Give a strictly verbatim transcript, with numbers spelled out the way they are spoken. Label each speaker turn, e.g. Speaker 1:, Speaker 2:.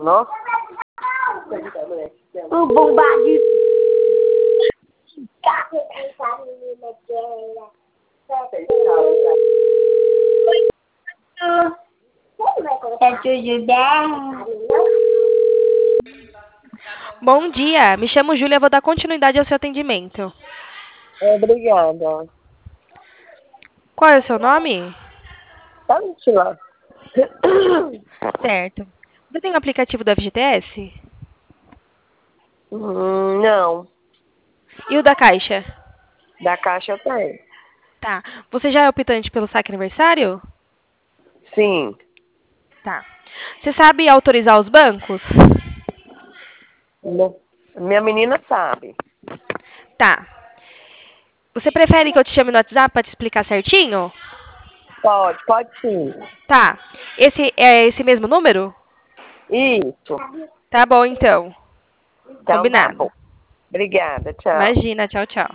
Speaker 1: Nossa.
Speaker 2: O bombadinho. É tudo bem?
Speaker 3: Bom dia, me chamo Júlia, vou dar continuidade ao seu atendimento.
Speaker 1: Obrigada.
Speaker 3: Qual é o seu nome?
Speaker 1: Tântila.
Speaker 3: Certo. Você tem o aplicativo do F G T S?
Speaker 1: Hum, não.
Speaker 3: E o da Caixa?
Speaker 1: Da Caixa eu tenho.
Speaker 3: Tá. Você já é optante pelo saque aniversário?
Speaker 1: Sim.
Speaker 3: Tá. Você sabe autorizar os bancos?
Speaker 1: Né? Minha menina sabe.
Speaker 3: Tá. Você prefere que eu te chame no WhatsApp para te explicar certinho?
Speaker 1: Pode, pode sim.
Speaker 3: Tá. Esse é esse mesmo número?
Speaker 1: Isso.
Speaker 3: Tá bom, então.
Speaker 1: Então tá
Speaker 3: Combinado.
Speaker 1: bom. Obrigada, tchau.
Speaker 3: Imagina, tchau, tchau.